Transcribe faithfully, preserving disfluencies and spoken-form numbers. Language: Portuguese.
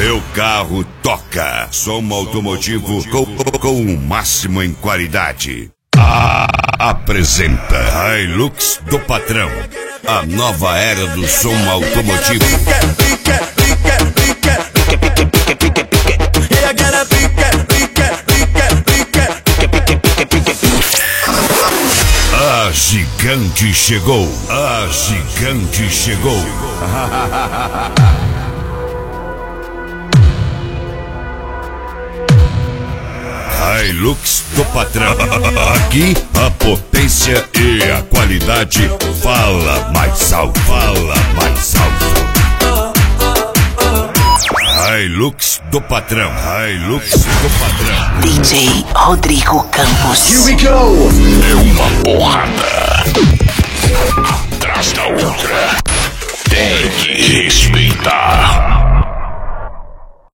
Meu carro toca. Som automotivo com, com o máximo em qualidade. Ah, apresenta Hilux do Patrão. A nova era do som automotivo. A gigante chegou. A gigante chegou. Hilux do Patrão. Aqui a potência e a qualidade fala mais alto. Fala mais alto. Hilux do Patrão. Hilux do Patrão. D J Rodrigo Campos. Here we go. É uma porrada atrás da outra. Tem que respeitar.